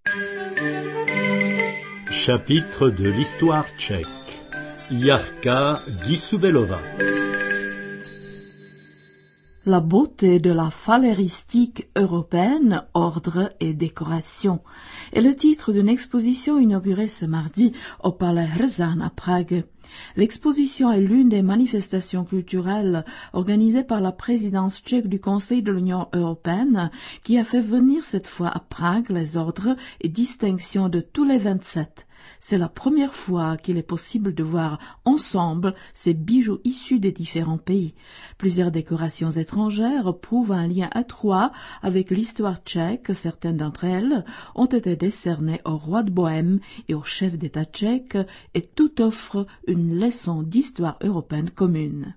Chapitre de l'histoire tchèque. Jarka Dissubelova. La beauté de la phaléristique européenne, ordre et décoration est le titre d'une exposition inaugurée ce mardi au Palais Rzan à Prague. L'exposition est l'une des manifestations culturelles organisées par la présidence tchèque du Conseil de l'Union européenne qui a fait venir cette fois à Prague les ordres et distinctions de tous les 27. C'est la première fois qu'il est possible de voir ensemble ces bijoux issus des différents pays. Plusieurs décorations étrangères prouvent un lien étroit avec l'histoire tchèque. Certaines d'entre elles ont été décernées au roi de Bohême et au chef d'État tchèque, et tout offre une leçon d'histoire européenne commune.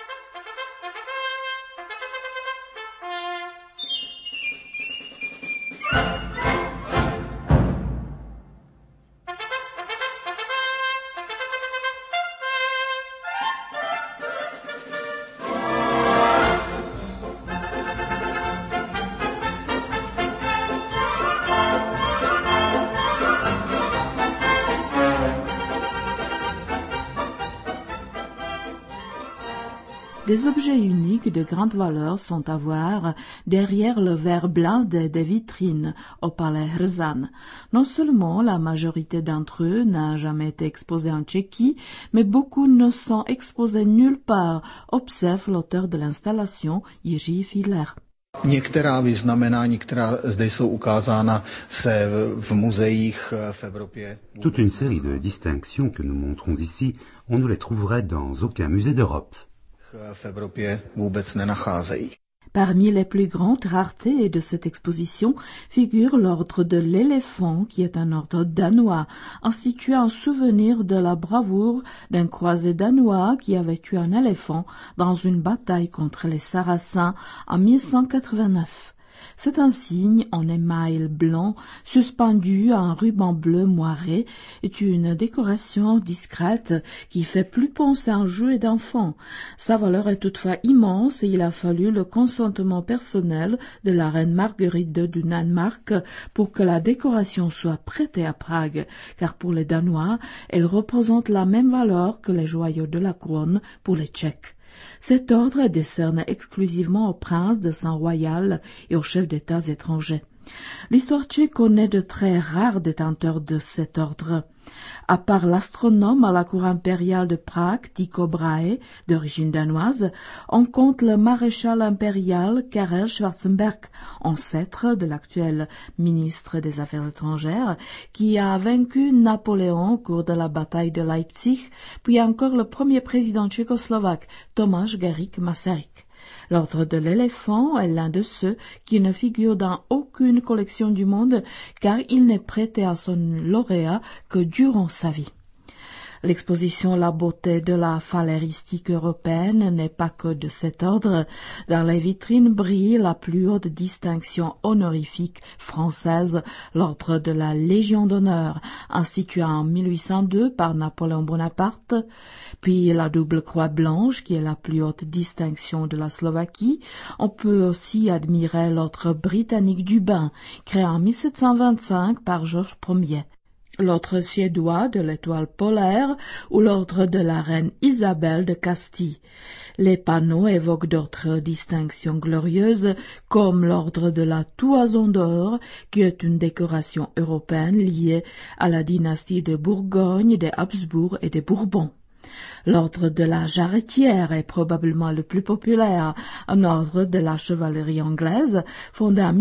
Des objets uniques de grande valeur sont à voir derrière le verre blindé des vitrines au Palais Rzan. Non seulement la majorité d'entre eux n'a jamais été exposée en Tchéquie, mais beaucoup ne sont exposés nulle part, observe l'auteur de l'installation, Jiří Fiedler. Některá vyznamenání, která zde jsou ukázána, se v muzeích v Evropě. Toute une série de distinctions que nous montrons ici, on ne les trouverait dans aucun musée d'Europe. V Evropě vůbec nenacházejí. Parmi les plus grandes raretés de cette exposition figure l'ordre de l'éléphant, qui est un ordre danois, institué en souvenir de la bravoure d'un croisé danois qui avait tué un éléphant dans une bataille contre les Sarrasins en 1189. C'est un signe en émail blanc suspendu à un ruban bleu moiré, est une décoration discrète qui fait plus penser à un jouet d'enfant. Sa valeur est toutefois immense et il a fallu le consentement personnel de la reine Marguerite II du Danemark pour que la décoration soit prêtée à Prague, car pour les Danois, elle représente la même valeur que les joyaux de la couronne pour les Tchèques. Cet ordre est décerné exclusivement aux princes de sang royal et aux chefs d'États étrangers. L'histoire tchèque connaît de très rares détenteurs de cet ordre. À part l'astronome à la cour impériale de Prague, Tycho Brahe, d'origine danoise, on compte le maréchal impérial Karel Schwarzenberg, ancêtre de l'actuel ministre des Affaires étrangères, qui a vaincu Napoléon au cours de la bataille de Leipzig, puis encore le premier président tchécoslovaque, Tomáš Garrigue Masaryk. L'ordre de l'éléphant est l'un de ceux qui ne figure dans aucune collection du monde, car il n'est prêté à son lauréat que durant sa vie. L'exposition La beauté de la phaléristique européenne n'est pas que de cet ordre. Dans les vitrines brille la plus haute distinction honorifique française, l'ordre de la Légion d'honneur, institué en 1802 par Napoléon Bonaparte, puis la double croix blanche, qui est la plus haute distinction de la Slovaquie. On peut aussi admirer l'ordre britannique du bain, créé en 1725 par Georges Ier. L'ordre suédois de l'étoile polaire ou l'ordre de la reine Isabelle de Castille. Les panneaux évoquent d'autres distinctions glorieuses, comme l'ordre de la Toison d'or, qui est une décoration européenne liée à la dynastie de Bourgogne, des Habsbourg et des Bourbons. L'ordre de la Jarretière est probablement le plus populaire, un ordre de la chevalerie anglaise fondé en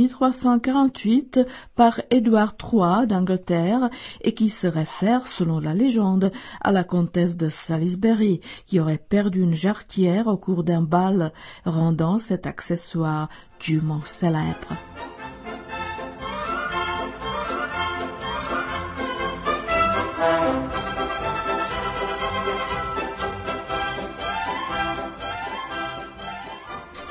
1348 par Édouard III d'Angleterre et qui se réfère, selon la légende, à la comtesse de Salisbury qui aurait perdu une jarretière au cours d'un bal, rendant cet accessoire dûment célèbre.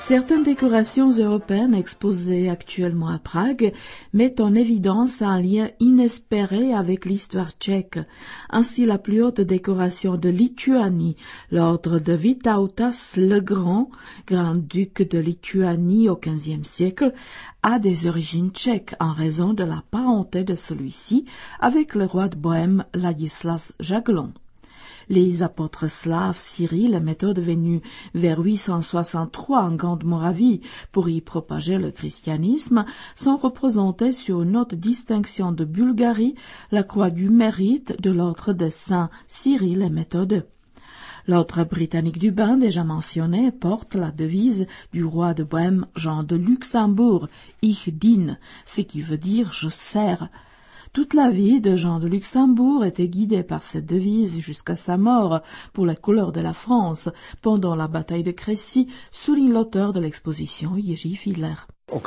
Certaines décorations européennes exposées actuellement à Prague mettent en évidence un lien inespéré avec l'histoire tchèque. Ainsi, la plus haute décoration de Lituanie, l'ordre de Vytautas le Grand, grand-duc de Lituanie au XVe siècle, a des origines tchèques en raison de la parenté de celui-ci avec le roi de Bohême Ladislas Jagellon. Les apôtres slaves Cyril et Méthode venus vers 863 en Grande-Moravie pour y propager le christianisme sont représentés sur une haute distinction de Bulgarie, la croix du mérite de l'ordre des saints Cyril et Méthode. L'ordre britannique du bain déjà mentionné porte la devise du roi de Bohême Jean de Luxembourg, Ich diene, ce qui veut dire je sers. Toute la vie de Jean de Luxembourg était guidée par cette devise jusqu'à sa mort pour la couleur de la France pendant la bataille de Crécy, souligne l'auteur de l'exposition Jiří Fiedler.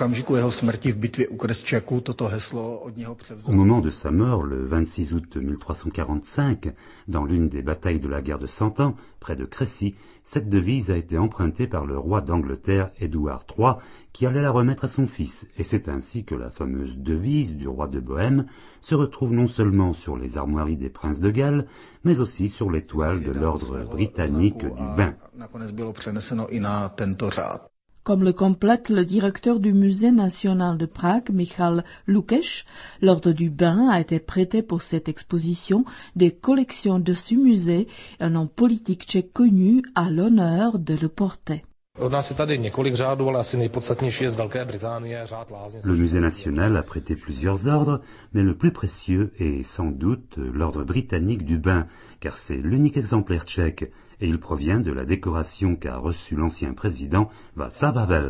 Au moment de sa mort, le 26 août 1345, dans l'une des batailles de la guerre de Cent Ans, près de Crécy, cette devise a été empruntée par le roi d'Angleterre, Édouard III, qui allait la remettre à son fils, et c'est ainsi que la fameuse devise du roi de Bohême se retrouve non seulement sur les armoiries des princes de Galles, mais aussi sur l'étoile de l'ordre britannique du bain. Comme le complète le directeur du Musée national de Prague, Michal Lukeš, l'ordre du bain a été prêté pour cette exposition des collections de ce musée, un homme politique tchèque connu a l'honneur de le porter. Le musée national a prêté plusieurs ordres, mais le plus précieux est sans doute l'ordre britannique du bain, car c'est l'unique exemplaire tchèque, et il provient de la décoration qu'a reçue l'ancien président Václav Havel.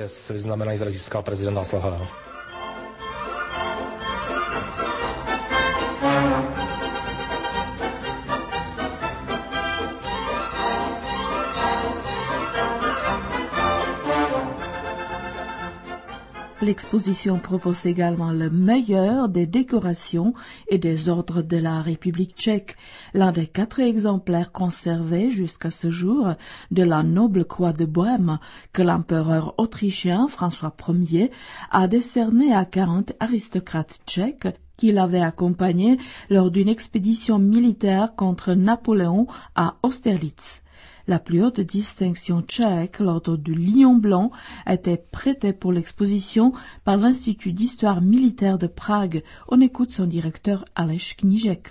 L'exposition propose également le meilleur des décorations et des ordres de la République tchèque, l'un des 4 exemplaires conservés jusqu'à ce jour de la noble croix de Bohême que l'empereur autrichien François Ier a décerné à 40 aristocrates tchèques qui l'avaient accompagné lors d'une expédition militaire contre Napoléon à Austerlitz. La plus haute distinction tchèque, l'ordre du Lion blanc, a été prêtée pour l'exposition par l'Institut d'histoire militaire de Prague. On écoute son directeur Aleš Knížek.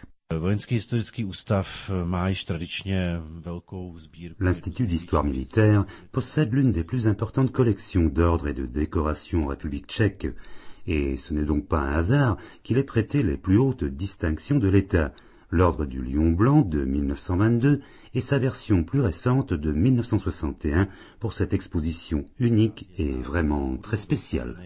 L'Institut d'histoire militaire possède l'une des plus importantes collections d'ordres et de décorations en République tchèque, et ce n'est donc pas un hasard qu'il ait prêté les plus hautes distinctions de l'État. L'ordre du Lion blanc de 1922 et sa version plus récente de 1961 pour cette exposition unique et vraiment très spéciale.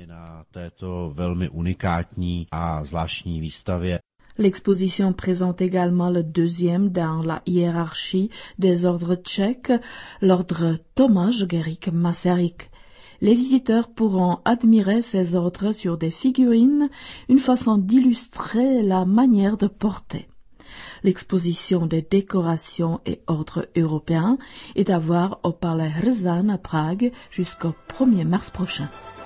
L'exposition présente également le deuxième dans la hiérarchie des ordres tchèques, l'ordre Tomáš Garrigue Masaryk. Les visiteurs pourront admirer ces ordres sur des figurines, une façon d'illustrer la manière de porter. L'exposition des décorations et ordres européens est à voir au Palais Hrzan à Prague jusqu'au 1er mars prochain.